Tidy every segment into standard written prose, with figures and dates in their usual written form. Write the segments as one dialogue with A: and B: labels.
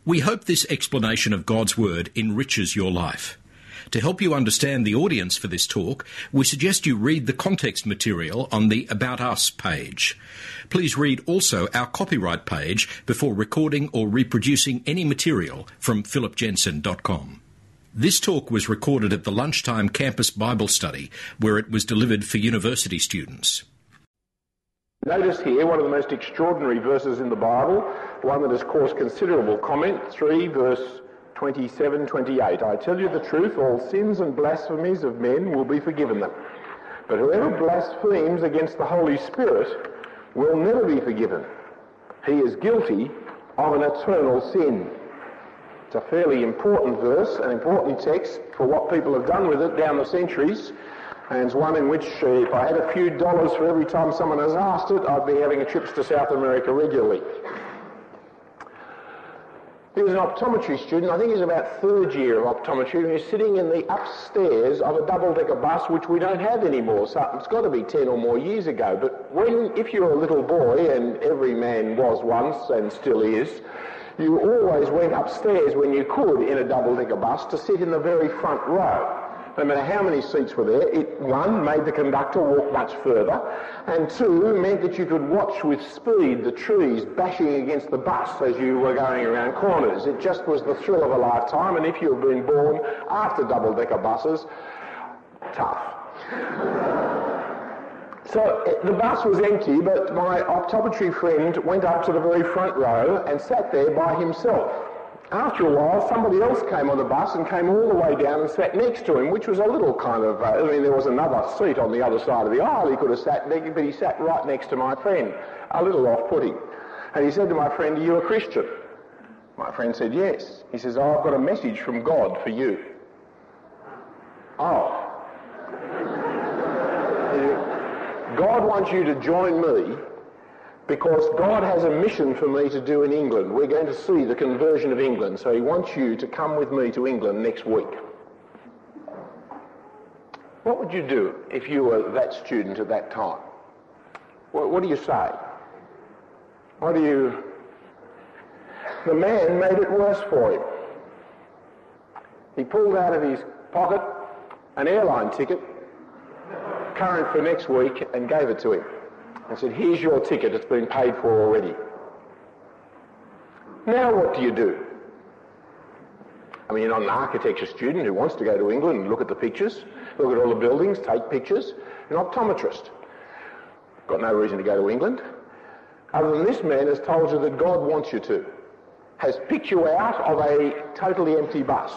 A: We hope this explanation of God's Word enriches your life. To help you understand the audience for this talk, we suggest you read the context material on the About Us page. Please read also our copyright page before recording or reproducing any material from philipjensen.com. This talk was recorded at the Lunchtime Campus Bible Study, where it was delivered for university students.
B: Notice here one of the most extraordinary verses in the Bible, one that has caused considerable comment, 3 verse 27-28. I tell you the truth, all sins and blasphemies of men will be forgiven them. But whoever blasphemes against the Holy Spirit will never be forgiven. He is guilty of an eternal sin. It's a fairly important verse, an important text for what people have done with it down the centuries. And it's one in which, if I had a few dollars for every time someone has asked it, I'd be having trips to South America regularly. He was an optometry student. I think he's about third year of optometry, and he's sitting in the upstairs of a double-decker bus, which we don't have anymore. So it's got to be 10 or more years ago. But if you're a little boy, and every man was once and still is, you always went upstairs when you could in a double-decker bus to sit in the very front row. No matter how many seats were there, it, one, made the conductor walk much further, and two, meant that you could watch with speed the trees bashing against the bus as you were going around corners. It just was the thrill of a lifetime, and if you had been born after double-decker buses, tough. So the bus was empty, but my optometry friend went up to the very front row and sat there by himself. After a while, somebody else came on the bus and came all the way down and sat next to him, which was a little kind of, there was another seat on the other side of the aisle he could have sat there, but he sat right next to my friend, a little off-putting. And he said to my friend, "Are you a Christian?" My friend said, "Yes." He says, "Oh, I've got a message from God for you." "Oh." "God wants you to join me because God has a mission for me to do in England. We're going to see the conversion of England, so he wants you to come with me to England next week." What would you do if you were that student at that time? What do you say? The man made it worse for him. He pulled out of his pocket an airline ticket, current for next week, and gave it to him. And said, "Here's your ticket, it's been paid for already." Now what do you do? I mean, you're not an architecture student who wants to go to England and look at the pictures, look at all the buildings, take pictures. You're an optometrist. Got no reason to go to England. Other than this man has told you that God wants you to. Has picked you out of a totally empty bus.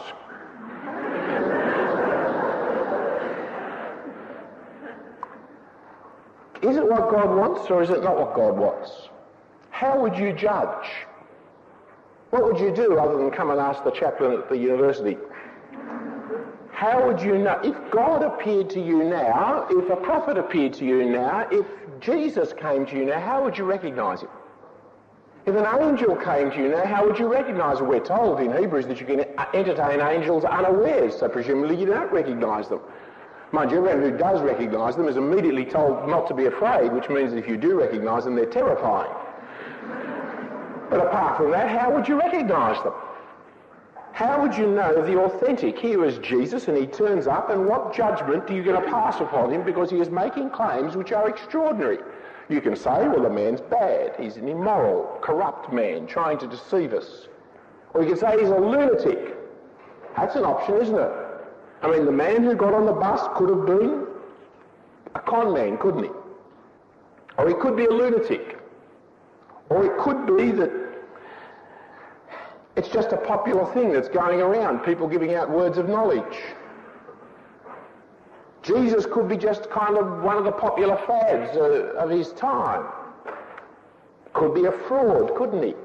B: Is it what God wants, or is it not what God wants? How would you judge? What would you do other than come and ask the chaplain at the university? How would you know? If God appeared to you now, if a prophet appeared to you now, if Jesus came to you now, how would you recognise him? If an angel came to you now, how would you recognise him? We're told in Hebrews that you can entertain angels unawares, so presumably you don't recognise them. Mind you, everyone who does recognise them is immediately told not to be afraid, which means if you do recognise them, they're terrifying. But apart from that, how would you recognise them? How would you know the authentic? Here is Jesus, and he turns up, and what judgment are you going to pass upon him because he is making claims which are extraordinary? You can say, well, the man's bad. He's an immoral, corrupt man trying to deceive us. Or you can say he's a lunatic. That's an option, isn't it? I mean, the man who got on the bus could have been a con man, couldn't he? Or he could be a lunatic. Or it could be that it's just a popular thing that's going around, people giving out words of knowledge. Jesus could be just kind of one of the popular fads of his time. Could be a fraud, couldn't he?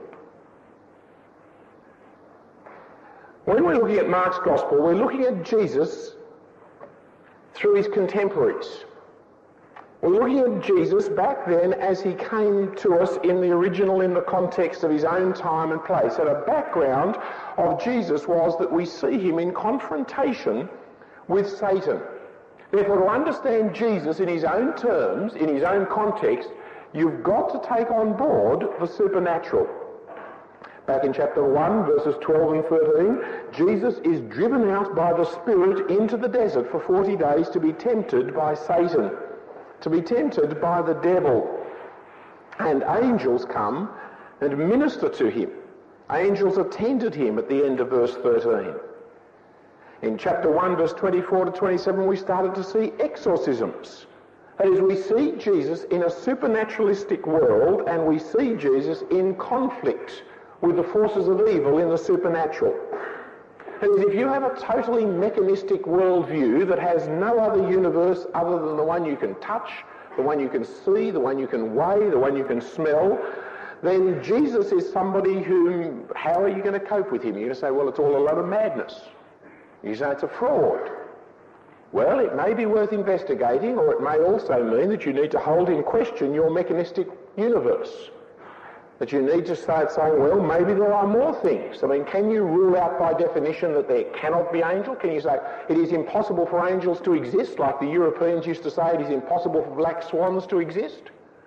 B: When we're looking at Mark's Gospel, we're looking at Jesus through his contemporaries. We're looking at Jesus back then as he came to us in the context of his own time and place. And a background of Jesus was that we see him in confrontation with Satan. Therefore, to understand Jesus in his own terms, in his own context, you've got to take on board the supernatural. Back in chapter 1, verses 12 and 13, Jesus is driven out by the Spirit into the desert for 40 days to be tempted by Satan, to be tempted by the devil. And angels come and minister to him. Angels attended him at the end of verse 13. In chapter 1, verse 24 to 27, we started to see exorcisms. That is, we see Jesus in a supernaturalistic world, and we see Jesus in conflict with the forces of evil in the supernatural. That is, if you have a totally mechanistic worldview that has no other universe other than the one you can touch, the one you can see, the one you can weigh, the one you can smell, then Jesus is somebody whom, how are you going to cope with him? You're going to say, well, it's all a lot of madness. You say it's a fraud. Well, it may be worth investigating, or it may also mean that you need to hold in question your mechanistic universe. That you need to start saying, well, maybe there are more things. I mean, can you rule out by definition that there cannot be angels? Can you say it is impossible for angels to exist, like the Europeans used to say it is impossible for black swans to exist?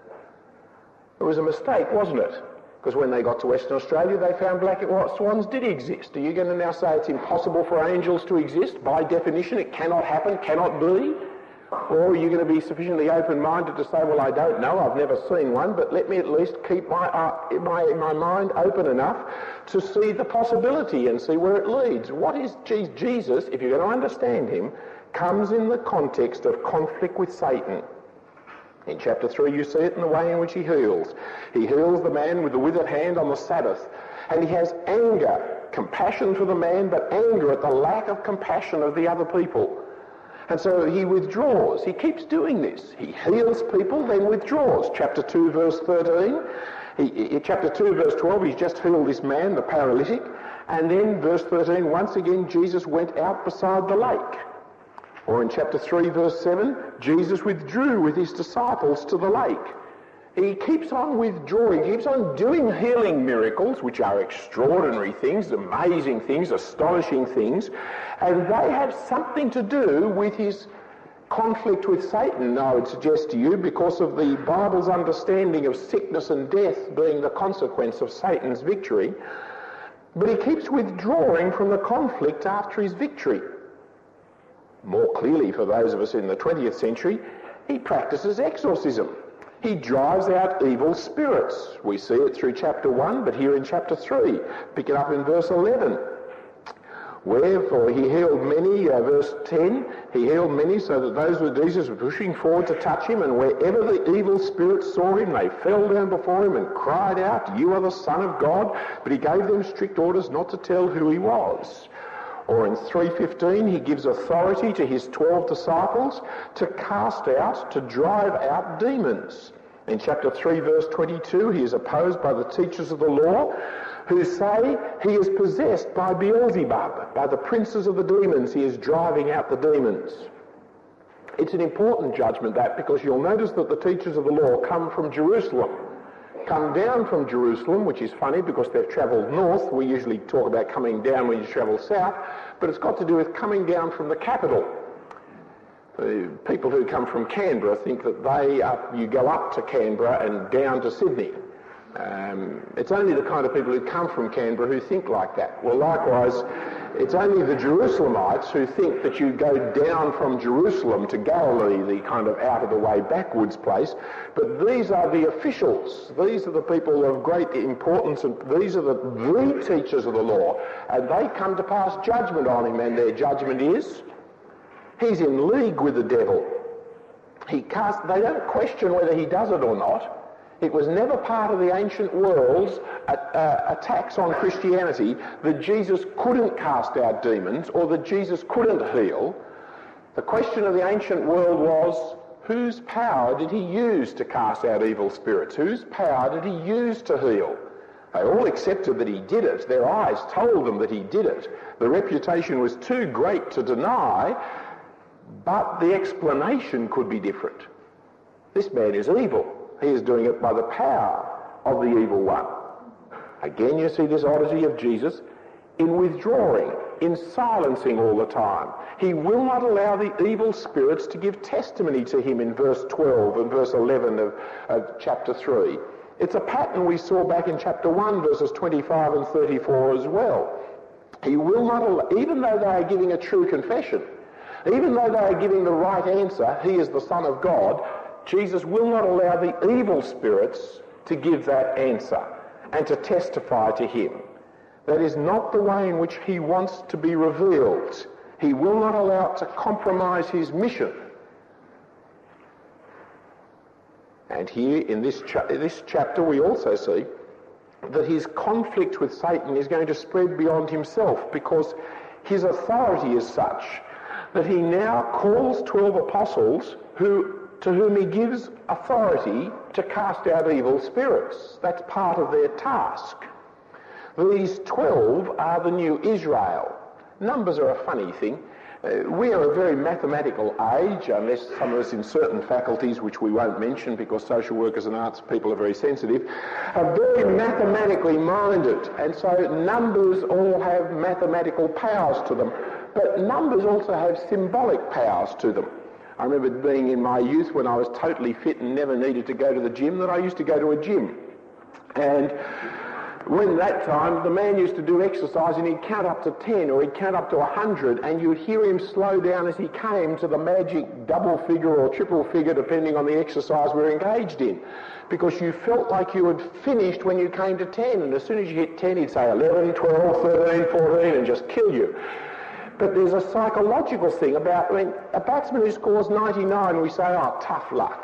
B: It was a mistake, wasn't it? Because when they got to Western Australia, they found black and white swans did exist. Are you going to now say it's impossible for angels to exist? By definition, it cannot happen, cannot be? Or are you going to be sufficiently open-minded to say, well, I don't know, I've never seen one, but let me at least keep my mind open enough to see the possibility and see where it leads. What is Jesus, if you're going to understand him, comes in the context of conflict with Satan. In chapter 3, you see it in the way in which he heals. He heals the man with the withered hand on the Sabbath. And he has anger, compassion for the man, but anger at the lack of compassion of the other people. And so he withdraws. He keeps doing this. He heals people, then withdraws. Chapter 2, verse 13. Chapter 2, verse 12, he's just healed this man, the paralytic. And then verse 13, once again, Jesus went out beside the lake. Or in chapter 3, verse 7, Jesus withdrew with his disciples to the lake. He keeps on withdrawing, he keeps on doing healing miracles, which are extraordinary things, amazing things, astonishing things, and they have something to do with his conflict with Satan, I would suggest to you, because of the Bible's understanding of sickness and death being the consequence of Satan's victory. But he keeps withdrawing from the conflict after his victory. More clearly for those of us in the 20th century, he practices exorcism. He drives out evil spirits. We see it through chapter 1, but here in chapter 3, pick it up in verse 11. Wherefore he healed many, verse 10, he healed many so that those with Jesus were pushing forward to touch him, and wherever the evil spirits saw him, they fell down before him and cried out, "You are the Son of God." But he gave them strict orders not to tell who he was. Or in 3:15, he gives authority to his 12 disciples to cast out, to drive out demons. In chapter 3, verse 22, he is opposed by the teachers of the law who say he is possessed by Beelzebub, by the princes of the demons. He is driving out the demons. It's an important judgment, that, because you'll notice that the teachers of the law come from Jerusalem. Come down from Jerusalem, which is funny because they've travelled north. We usually talk about coming down when you travel south, but it's got to do with coming down from the capital. The people who come from Canberra think that you go up to Canberra and down to Sydney. It's only the kind of people who come from Canberra who think like that. Well, likewise, it's only the Jerusalemites who think that you go down from Jerusalem to Galilee, the kind of out-of-the-way backwoods place. But these are the officials. These are the people of great importance, and these are the teachers of the law. And they come to pass judgment on him, and their judgment is, he's in league with the devil. They don't question whether he does it or not. It was never part of the ancient world's attacks on Christianity that Jesus couldn't cast out demons or that Jesus couldn't heal. The question of the ancient world was, whose power did he use to cast out evil spirits? Whose power did he use to heal? They all accepted that he did it. Their eyes told them that he did it. The reputation was too great to deny, but the explanation could be different. This man is evil. He is doing it by the power of the evil one. Again, you see this oddity of Jesus in withdrawing, in silencing all the time. He will not allow the evil spirits to give testimony to him in verse 12 and verse 11 of chapter 3. It's a pattern we saw back in chapter 1, verses 25 and 34 as well. He will not allow, even though they are giving a true confession, even though they are giving the right answer, he is the Son of God, Jesus will not allow the evil spirits to give that answer and to testify to him. That is not the way in which he wants to be revealed. He will not allow it to compromise his mission. And here in this chapter we also see that his conflict with Satan is going to spread beyond himself, because his authority is such that he now calls 12 apostles to whom he gives authority to cast out evil spirits. That's part of their task. These 12 are the new Israel. Numbers are a funny thing. We are a very mathematical age, unless some of us in certain faculties, which we won't mention because social workers and arts people are very sensitive, are very mathematically minded. And so numbers all have mathematical powers to them. But numbers also have symbolic powers to them. I remember being in my youth when I was totally fit and never needed to go to the gym, that I used to go to a gym. And when that time, the man used to do exercise and he'd count up to 10 or he'd count up to 100, and you'd hear him slow down as he came to the magic double figure or triple figure, depending on the exercise we're engaged in. Because you felt like you had finished when you came to 10, and as soon as you hit 10, he'd say 11, 12, 13, 14 and just kill you. But there's a psychological thing about, when a batsman who scores 99, we say, oh, tough luck.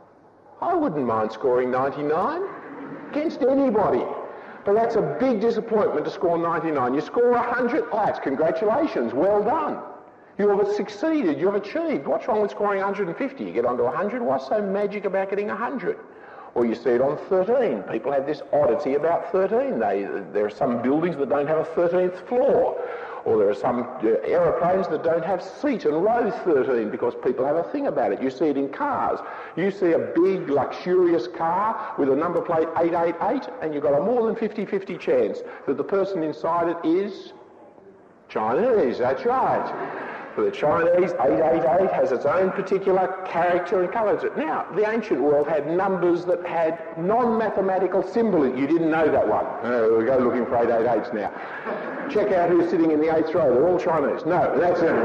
B: I wouldn't mind scoring 99 against anybody. But that's a big disappointment to score 99. You score 100, oh, that's congratulations, well done. You have succeeded, you have achieved. What's wrong with scoring 150? You get onto 100, what's so magic about getting 100? Or you see it on 13. People have this oddity about 13. There are some buildings that don't have a 13th floor. Or there are some aeroplanes that don't have seat and row 13 because people have a thing about it. You see it in cars. You see a big, luxurious car with a number plate 888 and you've got a more than 50-50 chance that the person inside it is Chinese. That's right. For the Chinese, 888 has its own particular character and colours. Now, the ancient world had numbers that had non-mathematical symbolism. You didn't know that one. We'll go looking for 888s now. Check out who's sitting in the 8th row. They're all Chinese. No, that's it.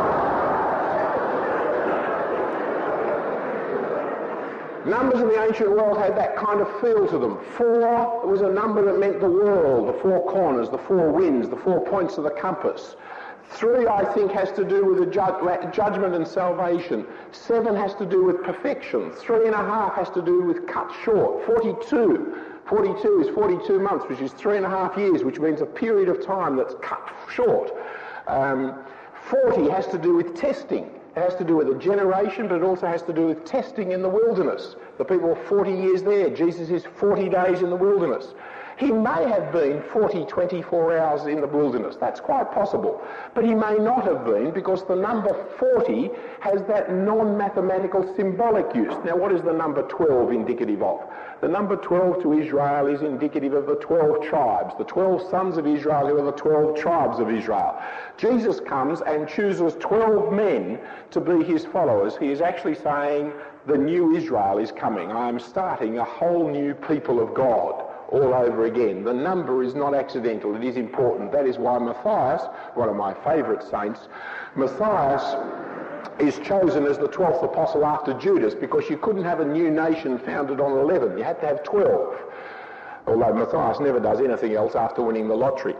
B: Numbers in the ancient world had that kind of feel to them. 4 was a number that meant the world, the 4 corners, the 4 winds, the 4 points of the compass. 3, I think, has to do with the judgment and salvation. 7 has to do with perfection. 3.5 has to do with cut short. 42 is 42 months, which is 3.5 years, which means a period of time that's cut short. 40 has to do with testing. It has to do with a generation, but it also has to do with testing in the wilderness. The people were 40 years there. Jesus is 40 days in the wilderness. He may have been 24 hours in the wilderness. That's quite possible. But he may not have been, because the number 40 has that non-mathematical symbolic use. Now, what is the number 12 indicative of? The number 12 to Israel is indicative of the 12 tribes, the 12 sons of Israel who are the 12 tribes of Israel. Jesus comes and chooses 12 men to be his followers. He is actually saying, the new Israel is coming. I am starting a whole new people of God all over again. The number is not accidental, it is important. That is why Matthias, one of my favourite saints, Matthias is chosen as the 12th apostle after Judas, because you couldn't have a new nation founded on 11. You had to have 12. Although Matthias never does anything else after winning the lottery.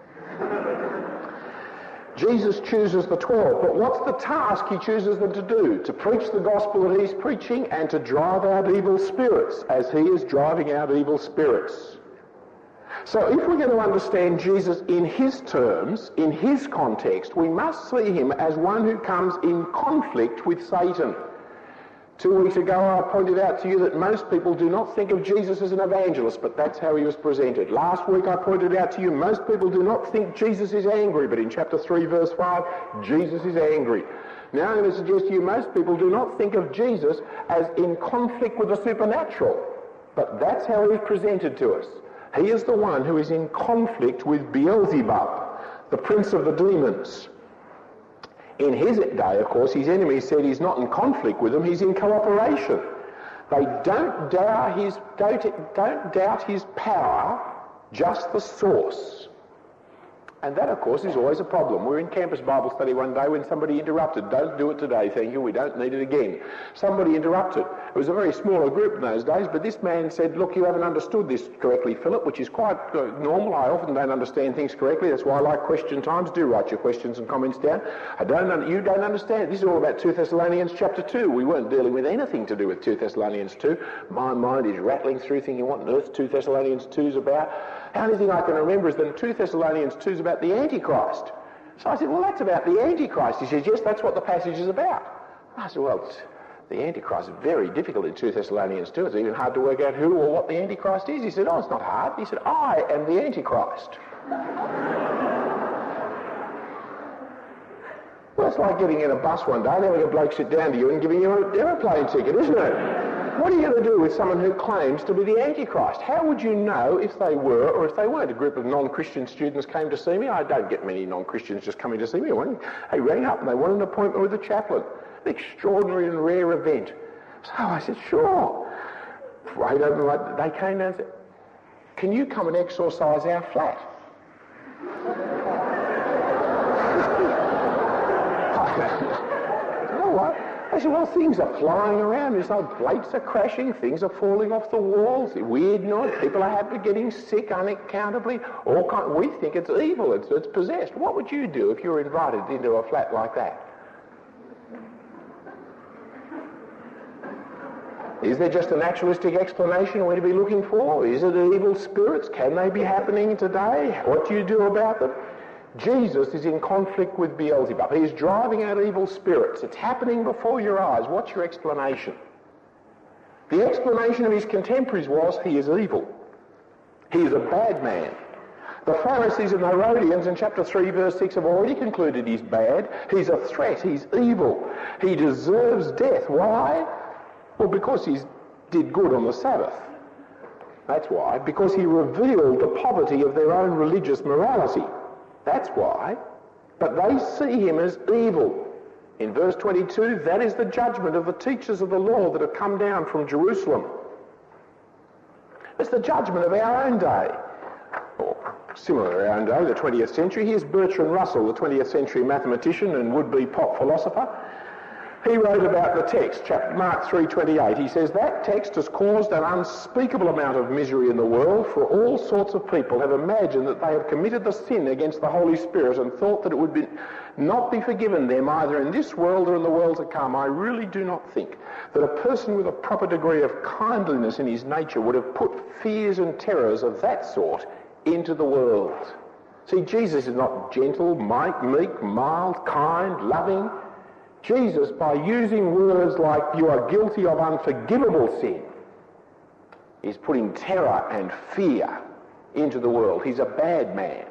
B: Jesus chooses the 12, but what's the task he chooses them to do? To preach the gospel that he's preaching and to drive out evil spirits as he is driving out evil spirits. So if we're going to understand Jesus in his terms, in his context, we must see him as one who comes in conflict with Satan. 2 weeks ago I pointed out to you that most people do not think of Jesus as an evangelist, but that's how he was presented. Last week I pointed out to you most people do not think Jesus is angry, but in chapter 3 verse 5, Jesus is angry. Now I'm going to suggest to you most people do not think of Jesus as in conflict with the supernatural, but that's how he's presented to us. He is the one who is in conflict with Beelzebub, the prince of the demons. In his day, of course, his enemies said he's not in conflict with them, he's in cooperation. They don't doubt his power, just the source. And that, of course, is always a problem. We were in campus Bible study one day when somebody interrupted. Don't do it today, thank you, we don't need it again. Somebody interrupted. It was a very smaller group in those days, but this man said, look, you haven't understood this correctly, Philip, which is quite normal. I often don't understand things correctly. That's why I like question times. Do write your questions and comments down. You don't understand. This is all about 2 Thessalonians chapter 2. We weren't dealing with anything to do with 2 Thessalonians 2. My mind is rattling through thinking, what on earth 2 Thessalonians 2 is about? The only thing I can remember is that 2 Thessalonians 2 is about the Antichrist. So I said, well, that's about the Antichrist. He says, yes, that's what the passage is about. I said, well, the Antichrist is very difficult in 2 Thessalonians 2. It's even hard to work out who or what the Antichrist is. He said, oh, it's not hard. He said, I am the Antichrist. Well, it's like getting in a bus one day and having a bloke sit down to you and giving you an aeroplane ticket, isn't it? What are you going to do with someone who claims to be the Antichrist? How would you know if they were or if they weren't? A group of non-Christian students came to see me. I don't get many non-Christians just coming to see me. They rang up and they wanted an appointment with the chaplain. An extraordinary and rare event. So I said, sure. They came down and said, can you come and exorcise our flat? You know what? They said, well, things are flying around. There's like plates are crashing, things are falling off the walls, weird noise, people are getting sick unaccountably. We think it's evil, it's possessed. What would you do if you were invited into a flat like that? Is there just a naturalistic explanation we're to be looking for? Is it evil spirits? Can they be happening today? What do you do about them? Jesus is in conflict with Beelzebub. He is driving out evil spirits. It's happening before your eyes. What's your explanation? The explanation of his contemporaries was he is evil. He is a bad man. The Pharisees and the Herodians in chapter 3 verse 6 have already concluded he's bad. He's a threat. He's evil. He deserves death. Why? Well, because he did good on the Sabbath. That's why. Because he revealed the poverty of their own religious morality. That's why. But they see him as evil. In verse 22, that is the judgment of the teachers of the law that have come down from Jerusalem. It's the judgment of our own day. Or similar to our own day, the 20th century. Here's Bertrand Russell, the 20th century mathematician and would-be pop philosopher. He wrote about the text, Mark 3:28. He says, that text has caused an unspeakable amount of misery in the world, for all sorts of people have imagined that they have committed the sin against the Holy Spirit and thought that it would not be forgiven them either in this world or in the world to come. I really do not think that a person with a proper degree of kindliness in his nature would have put fears and terrors of that sort into the world. See, Jesus is not gentle, meek, mild, kind, loving. Jesus, by using words like you are guilty of unforgivable sin, is putting terror and fear into the world. He's a bad man.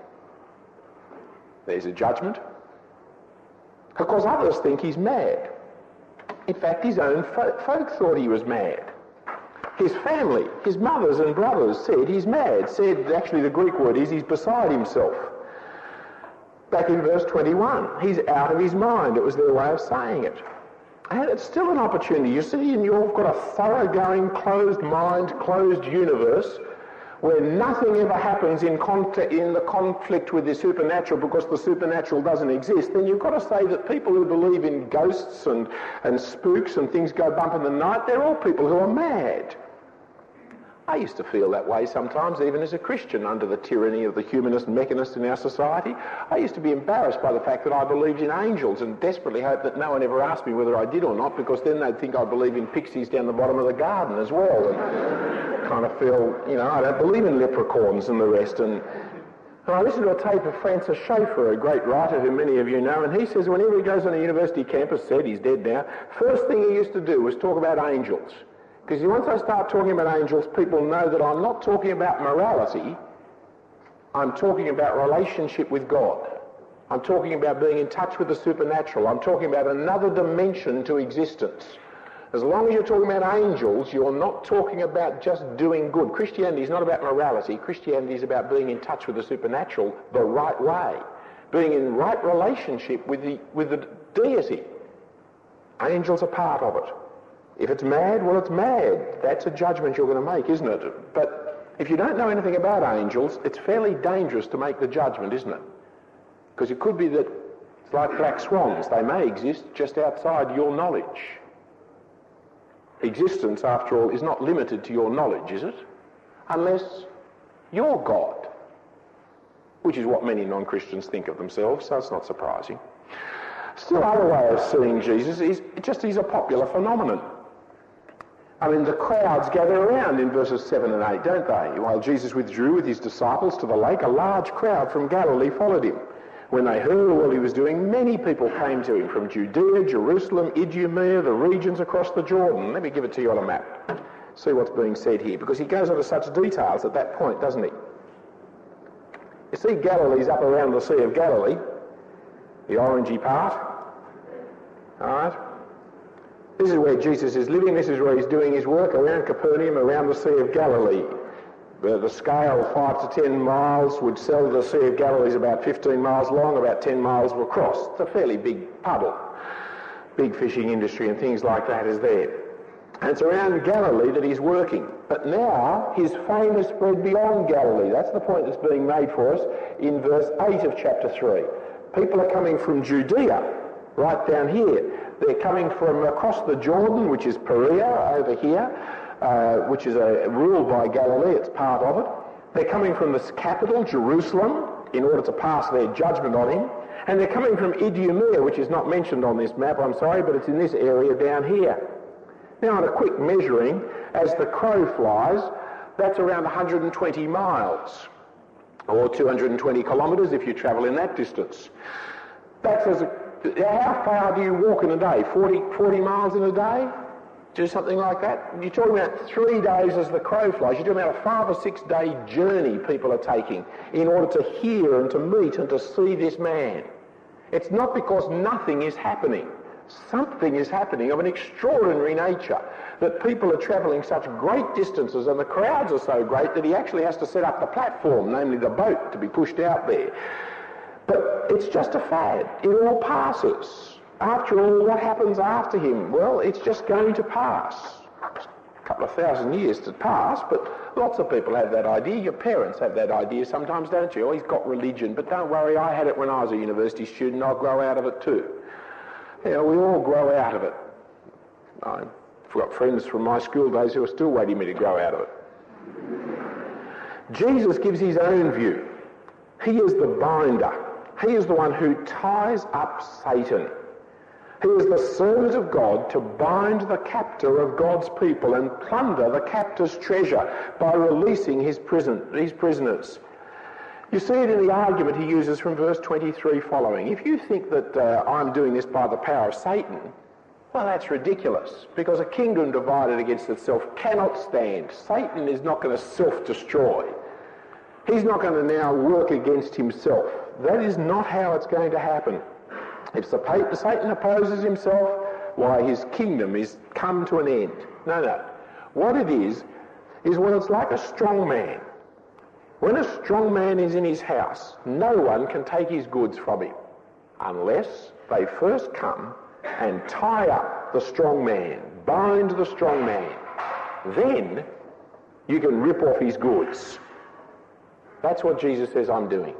B: There's a judgment. Of course, others think he's mad. In fact, his own folk thought he was mad. His family, his mothers and brothers said he's mad. Actually the Greek word is he's beside himself. Back in verse 21, he's out of his mind. It was their way of saying it. And it's still an opportunity. You see, and you've got a thoroughgoing, closed mind, closed universe where nothing ever happens in the conflict with the supernatural because the supernatural doesn't exist. Then you've got to say that people who believe in ghosts and spooks and things go bump in the night, they're all people who are mad. I used to feel that way sometimes, even as a Christian, under the tyranny of the humanist mechanists in our society. I used to be embarrassed by the fact that I believed in angels and desperately hoped that no one ever asked me whether I did or not, because then they'd think I believe in pixies down the bottom of the garden as well. And kind of feel, I don't believe in leprechauns and the rest. And I listened to a tape of Francis Schaeffer, a great writer who many of you know, and he says whenever he goes on a university campus, he's dead now, first thing he used to do was talk about angels. Because once I start talking about angels, people know that I'm not talking about morality, I'm talking about relationship with God. I'm talking about being in touch with the supernatural. I'm talking about another dimension to existence. As long as you're talking about angels, you're not talking about just doing good. Christianity is not about morality. Christianity is about being in touch with the supernatural the right way, being in right relationship with the deity. Angels are part of it. If it's mad, well, it's mad. That's a judgment you're going to make, isn't it? But if you don't know anything about angels, it's fairly dangerous to make the judgment, isn't it? Because it could be that it's like black swans. They may exist just outside your knowledge. Existence, after all, is not limited to your knowledge, is it? Unless you're God, which is what many non-Christians think of themselves, so it's not surprising. Still, another way of seeing Jesus is just he's a popular phenomenon. I mean, the crowds gather around in verses 7 and 8, don't they? While Jesus withdrew with his disciples to the lake, a large crowd from Galilee followed him. When they heard all he was doing, many people came to him from Judea, Jerusalem, Idumea, the regions across the Jordan. Let me give it to you on a map. See what's being said here, because he goes into such details at that point, doesn't he? You see, Galilee's up around the Sea of Galilee, the orangey part. All right? This is where Jesus is living. This is where he's doing his work, around Capernaum, around the Sea of Galilee. The scale, 5 to 10 miles, would sell the Sea of Galilee is about 15 miles long, about 10 miles across. It's a fairly big puddle. Big fishing industry and things like that is there. And it's around Galilee that he's working. But now his fame has spread beyond Galilee. That's the point that's being made for us in verse 8 of chapter 3. People are coming from Judea, right down here. They're coming from across the Jordan, which is Perea over here, which is ruled by Galilee. It's part of it. They're coming from the capital, Jerusalem, in order to pass their judgment on him. And they're coming from Idumea, which is not mentioned on this map, I'm sorry, but it's in this area down here. Now, on a quick measuring, as the crow flies, that's around 120 miles, or 220 kilometres if you travel in that distance. That's how far do you walk in a day? 40 miles in a day? Do something like that? You're talking about 3 days as the crow flies. You're talking about a 5 or 6 day journey people are taking in order to hear and to meet and to see this man. It's not because nothing is happening. Something is happening of an extraordinary nature that people are travelling such great distances, and the crowds are so great that he actually has to set up the platform, namely the boat, to be pushed out there. But it's just a fad. It all passes. After all, what happens after him? Well, it's just going to pass. A couple of thousand years to pass, but lots of people have that idea. Your parents have that idea sometimes, don't you? Oh, he's got religion, but don't worry, I had it when I was a university student. I'll grow out of it too. You know, we all grow out of it. I've got friends from my school days who are still waiting for me to grow out of it. Jesus gives his own view. He is the binder. He is the one who ties up Satan. He is the servant of God to bind the captor of God's people and plunder the captor's treasure by releasing his prisoners. You see it in the argument he uses from verse 23 following. If you think that I'm doing this by the power of Satan, well, that's ridiculous, because a kingdom divided against itself cannot stand. Satan is not going to self-destroy. He's not going to now work against himself. That is not how it's going to happen. If Satan opposes himself, why, his kingdom is come to an end. No. What it is when it's like a strong man. When a strong man is in his house, no one can take his goods from him unless they first come and tie up the strong man, bind the strong man. Then you can rip off his goods. That's what Jesus says I'm doing.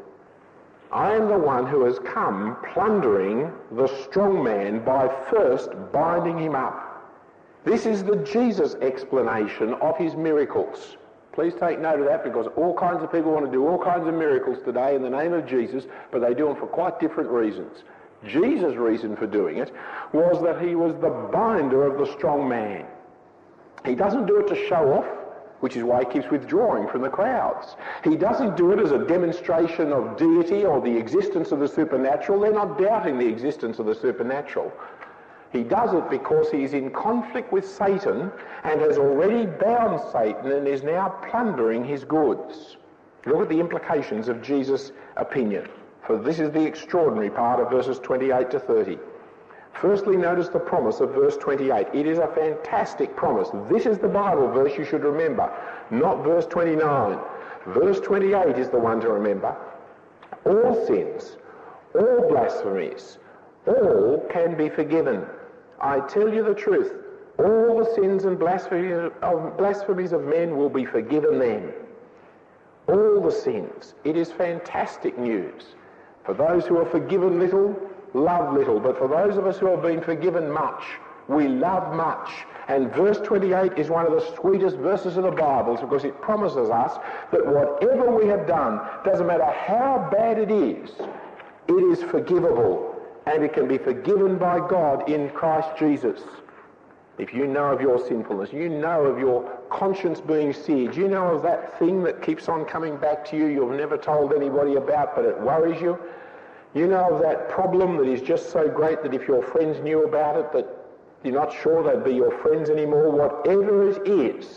B: I am the one who has come plundering the strong man by first binding him up. This is the Jesus explanation of his miracles. Please take note of that, because all kinds of people want to do all kinds of miracles today in the name of Jesus, but they do them for quite different reasons. Jesus' reason for doing it was that he was the binder of the strong man. He doesn't do it to show off, which is why he keeps withdrawing from the crowds. He doesn't do it as a demonstration of deity or the existence of the supernatural. They're not doubting the existence of the supernatural. He does it because he's in conflict with Satan and has already bound Satan and is now plundering his goods. Look at the implications of Jesus' opinion, for this is the extraordinary part of verses 28 to 30. Firstly, notice the promise of verse 28. It is a fantastic promise. This is the Bible verse you should remember, not verse 29. Verse 28 is the one to remember. All sins, all blasphemies, all can be forgiven. I tell you the truth, All the sins and blasphemies of men will be forgiven them. All the sins. It is fantastic news. For those who are forgiven little, love little. But for those of us who have been forgiven much, we love much. And verse 28 is one of the sweetest verses of the Bible because it promises us that whatever we have done, doesn't matter how bad it is forgivable. And it can be forgiven by God in Christ Jesus. If you know of your sinfulness, you know of your conscience being seared, you know of that thing that keeps on coming back to you, you've never told anybody about, but it worries you. You know of that problem that is just so great that if your friends knew about it, that you're not sure they'd be your friends anymore. Whatever it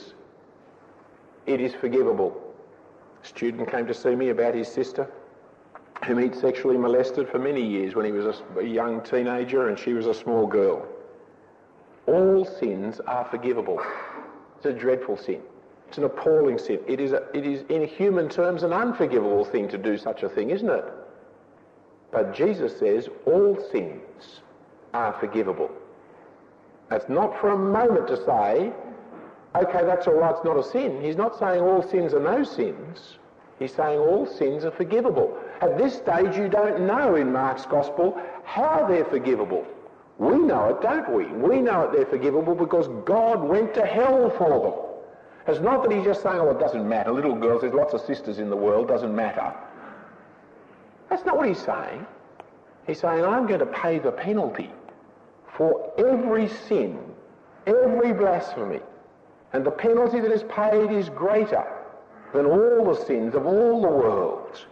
B: is forgivable. A student came to see me about his sister, whom he'd sexually molested for many years when he was a young teenager and she was a small girl. All sins are forgivable. It's a dreadful sin. It's an appalling sin. It is in human terms an unforgivable thing to do such a thing, isn't it? But Jesus says all sins are forgivable. That's not for a moment to say, okay, that's all right, it's not a sin. He's not saying all sins are no sins. He's saying all sins are forgivable. At this stage, you don't know in Mark's Gospel how they're forgivable. We know it, don't we? We know it they're forgivable because God went to hell for them. It's not that he's just saying, oh, it doesn't matter. Little girls, there's lots of sisters in the world, doesn't matter. That's not what he's saying. He's saying, I'm going to pay the penalty for every sin, every blasphemy. And the penalty that is paid is greater than all the sins of all the world.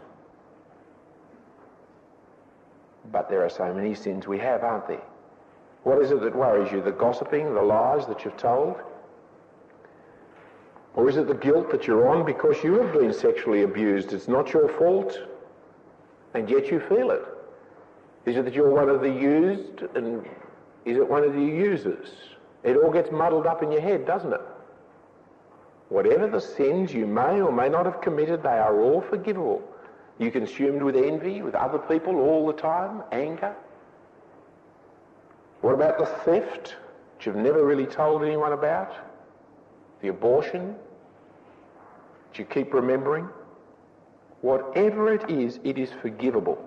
B: But there are so many sins we have, aren't there? What is it that worries you? The gossiping, the lies that you've told? Or is it the guilt that you're on because you have been sexually abused? It's not your fault, and yet you feel it. Is it that you're one of the used, and is it one of the users? It all gets muddled up in your head, doesn't it? Whatever the sins you may or may not have committed, they are all forgivable. You consumed with envy with other people all the time, anger. What about the theft, which you've never really told anyone about? The abortion, which you keep remembering? Whatever it is forgivable.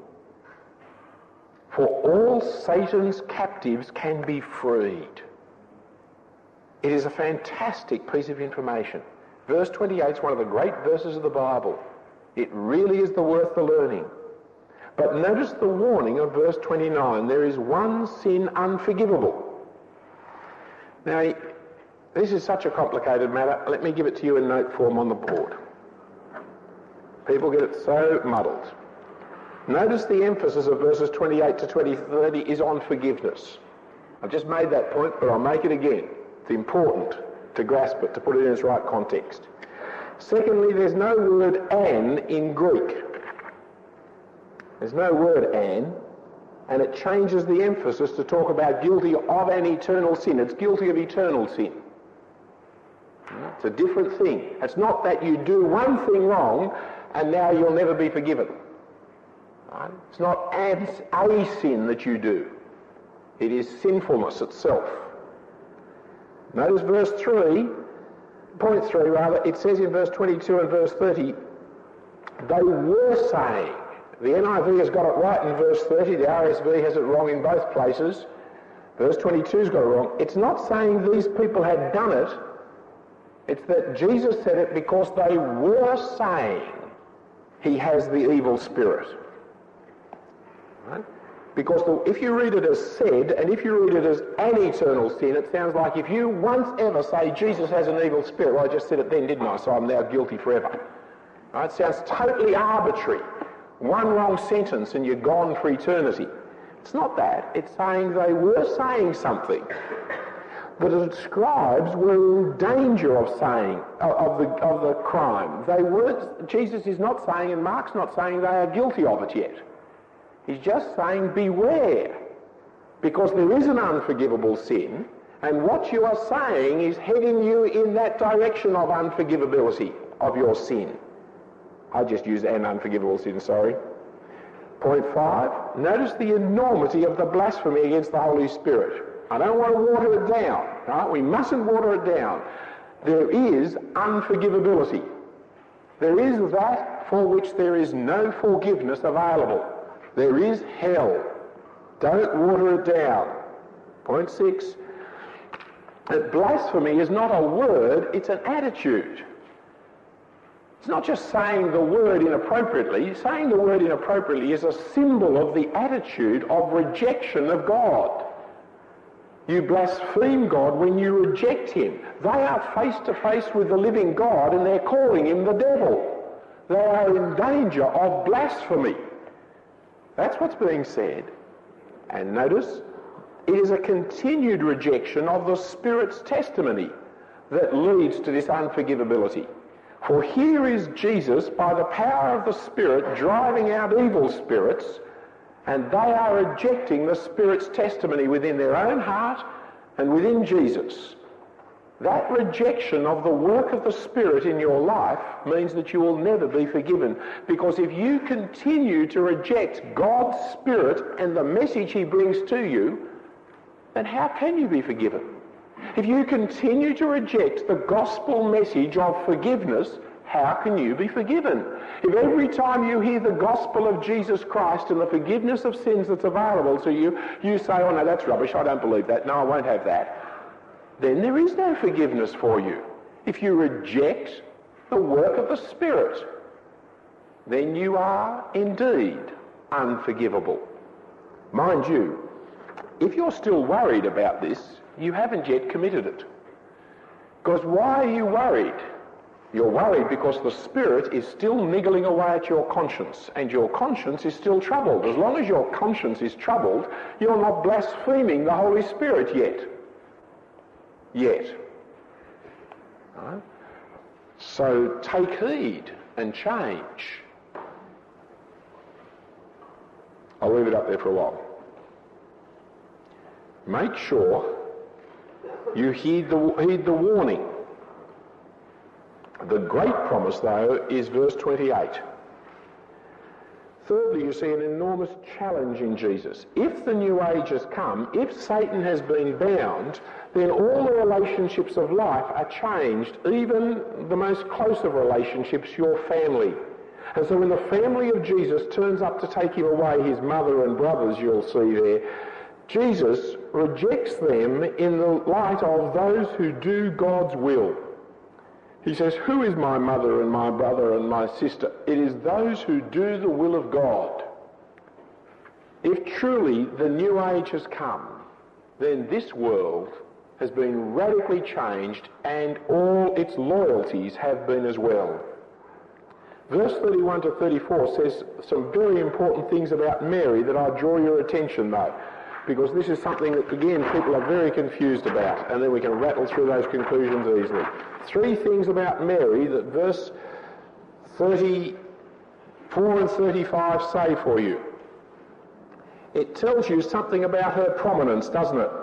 B: For all Satan's captives can be freed. It is a fantastic piece of information. Verse 28 is one of the great verses of the Bible. It really is worth the learning. But notice the warning of verse 29. There is one sin unforgivable. Now, this is such a complicated matter. Let me give it to you in note form on the board. People get it so muddled. Notice the emphasis of verses 28 to 30 is on forgiveness. I've just made that point, but I'll make it again. It's important to grasp it, to put it in its right context. Secondly, there's no word "an" in Greek. There's no word "an," and it changes the emphasis to talk about guilty of an eternal sin. It's guilty of eternal sin. It's a different thing. It's not that you do one thing wrong and now you'll never be forgiven. Right? It's not a sin that you do. It is sinfulness itself. Notice verse 3, point 3 rather, it says in verse 22 and verse 30, they were saying. The NIV has got it right in verse 30, the RSV has it wrong in both places. Verse 22's got it wrong. It's not saying these people had done it, it's that Jesus said it because they were saying he has the evil spirit. Right? Because if you read it as said, and if you read it as an eternal sin, it sounds like if you once ever say Jesus has an evil spirit, well, I just said it then, didn't I? So I'm now guilty forever. Right? It sounds totally arbitrary. One wrong sentence and you're gone for eternity. It's not that. It's saying they were saying something that the scribes were in danger of saying, of the crime. They weren't. Jesus is not saying, and Mark's not saying they are guilty of it yet. He's just saying beware, because there is an unforgivable sin, and what you are saying is heading you in that direction of unforgivability of your sin. I just used an unforgivable sin, sorry. Point 5, notice the enormity of the blasphemy against the Holy Spirit. I don't want to water it down. Right? We mustn't water it down. There is unforgivability. There is that for which there is no forgiveness available. There is hell. Don't water it down. Point 6. That blasphemy is not a word, it's an attitude. It's not just saying the word inappropriately. Saying the word inappropriately is a symbol of the attitude of rejection of God. You blaspheme God when you reject him. They are face to face with the living God and they're calling him the devil. They are in danger of blasphemy. That's what's being said. And notice, it is a continued rejection of the Spirit's testimony that leads to this unforgivability. For here is Jesus, by the power of the Spirit, driving out evil spirits, and they are rejecting the Spirit's testimony within their own heart and within Jesus. That rejection of the work of the Spirit in your life means that you will never be forgiven. Because if you continue to reject God's Spirit and the message he brings to you, then how can you be forgiven? If you continue to reject the gospel message of forgiveness, how can you be forgiven? If every time you hear the gospel of Jesus Christ and the forgiveness of sins that's available to you, you say, oh no, that's rubbish, I don't believe that, no, I won't have that, then there is no forgiveness for you. If you reject the work of the Spirit, then you are indeed unforgivable. Mind you, if you're still worried about this, you haven't yet committed it. Because why are you worried? You're worried because the Spirit is still niggling away at your conscience, and your conscience is still troubled. As long as your conscience is troubled, you're not blaspheming the Holy Spirit yet. Right? So take heed and change. I'll leave it up there for a while. Make sure you heed the warning. The great promise, though, is verse 28. Thirdly, you see an enormous challenge in Jesus. If the new age has come, if Satan has been bound, then all the relationships of life are changed, even the most close of relationships, your family. And so when the family of Jesus turns up to take him away, his mother and brothers, you'll see there, Jesus rejects them in the light of those who do God's will. He says, who is my mother and my brother and my sister? It is those who do the will of God. If truly the new age has come, then this world has been radically changed and all its loyalties have been as well. Verse 31 to 34 says some very important things about Mary that I draw your attention though, because this is something that, again, people are very confused about, and then we can rattle through those conclusions easily. 3 things about Mary that verse 34 and 35 say for you. It tells you something about her prominence, doesn't it?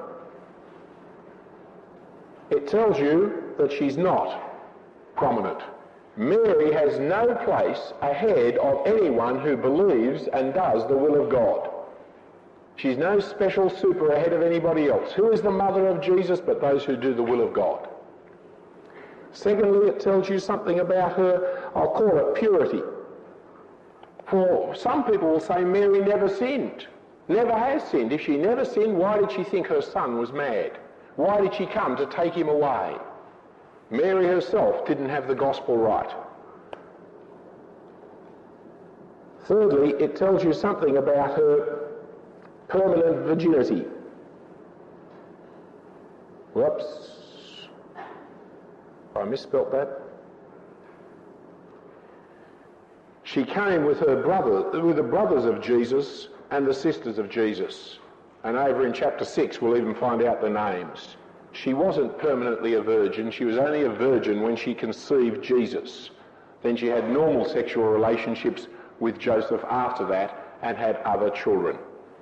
B: It tells you that she's not prominent. Mary has no place ahead of anyone who believes and does the will of God. She's no special super ahead of anybody else. Who is the mother of Jesus but those who do the will of God? Secondly, it tells you something about her, I'll call it purity. For some people will say Mary never sinned, never has sinned. If she never sinned, why did she think her son was mad? Why did she come to take him away? Mary herself didn't have the gospel right. Thirdly, it tells you something about her permanent virginity. Whoops. I misspelt that. She came with her brother, with the brothers of Jesus and the sisters of Jesus. And over in chapter 6 we'll even find out the names. She wasn't permanently a virgin. She was only a virgin when she conceived Jesus. Then she had normal sexual relationships with Joseph after that and had other children.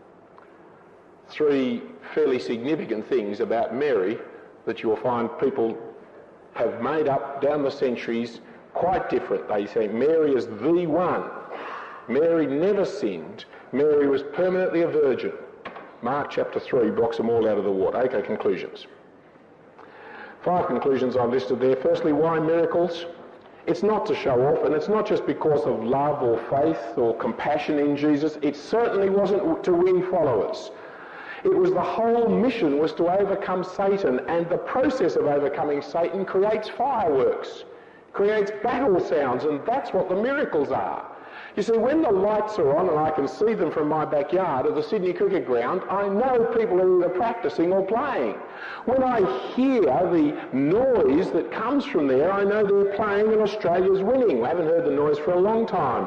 B: 3 fairly significant things about Mary that you'll find people have made up down the centuries quite different. They say Mary is the one. Mary never sinned. Mary was permanently a virgin. Mark chapter 3 blocks them all out of the water. Okay, conclusions. 5 conclusions I've listed there. Firstly, why miracles? It's not to show off, and it's not just because of love or faith or compassion in Jesus. It certainly wasn't to win followers. It was the whole mission was to overcome Satan, and the process of overcoming Satan creates fireworks, creates battle sounds, and that's what the miracles are. You see, when the lights are on and I can see them from my backyard at the Sydney Cricket Ground, I know people are either practicing or playing. When I hear the noise that comes from there, I know they're playing and Australia's winning. We haven't heard the noise for a long time.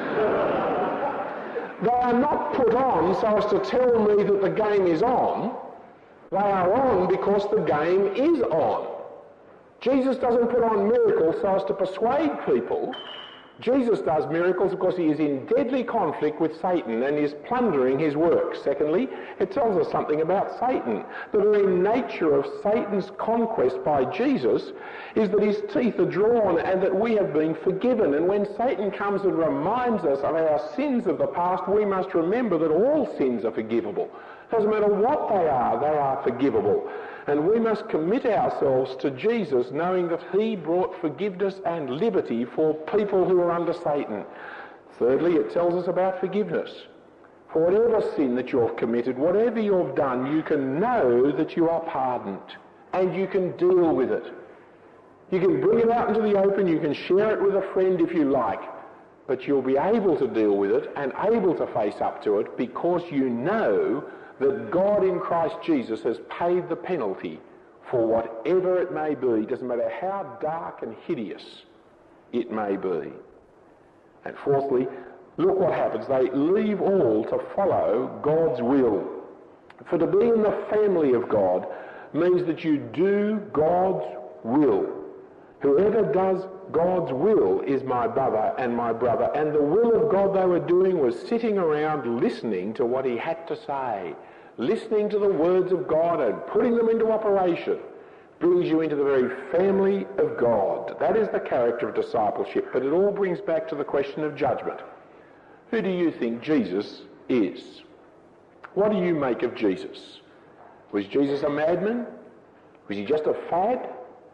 B: They are not put on so as to tell me that the game is on. They are on because the game is on. Jesus doesn't put on miracles so as to persuade people. Jesus does miracles because he is in deadly conflict with Satan and is plundering his work. Secondly, it tells us something about Satan. The very nature of Satan's conquest by Jesus is that his teeth are drawn and that we have been forgiven. And when Satan comes and reminds us of our sins of the past, we must remember that all sins are forgivable. Doesn't matter what they are forgivable. And we must commit ourselves to Jesus, knowing that he brought forgiveness and liberty for people who are under Satan. Thirdly, it tells us about forgiveness. For whatever sin that you've committed, whatever you've done, you can know that you are pardoned and you can deal with it. You can bring it out into the open, you can share it with a friend if you like, but you'll be able to deal with it and able to face up to it because you know that God in Christ Jesus has paid the penalty for whatever it may be. Doesn't matter how dark and hideous it may be. And fourthly, look what happens. They leave all to follow God's will. For to be in the family of God means that you do God's will. Whoever does God's will is my brother and my brother. And the will of God they were doing was sitting around listening to what he had to say. Listening to the words of God and putting them into operation brings you into the very family of God. That is the character of discipleship, but it all brings back to the question of judgment. Who do you think Jesus is? What do you make of Jesus? Was Jesus a madman? Was he just a fad?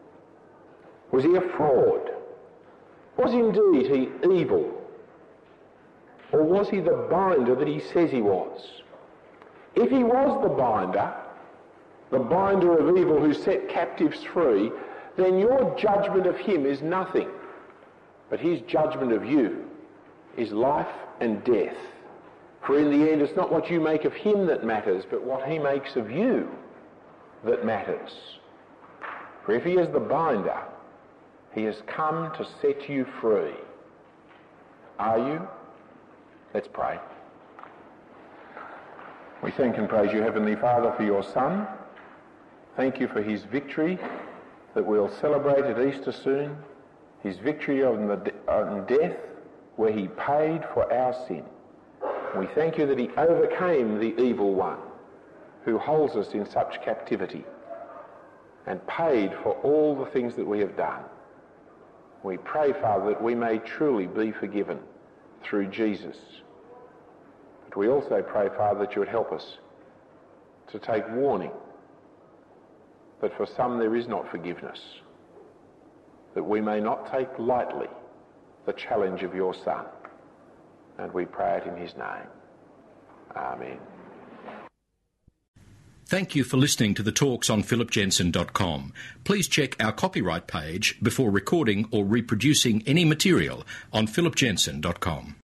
B: Was he a fraud? Was indeed he evil? Or was he the binder that he says he was? If he was the binder of evil who set captives free, then your judgment of him is nothing. But his judgment of you is life and death. For in the end, it's not what you make of him that matters, but what he makes of you that matters. For if he is the binder, he has come to set you free. Are you? Let's pray. We thank and praise you, Heavenly Father, for your Son. Thank you for his victory that we'll celebrate at Easter soon. His victory on death, where he paid for our sin. We thank you that he overcame the evil one who holds us in such captivity and paid for all the things that we have done. We pray, Father, that we may truly be forgiven through Jesus. But we also pray, Father, that you would help us to take warning that for some there is not forgiveness, that we may not take lightly the challenge of your Son. And we pray it in his name. Amen.
A: Thank you for listening to the talks on philipjensen.com. Please check our copyright page before recording or reproducing any material on philipjensen.com.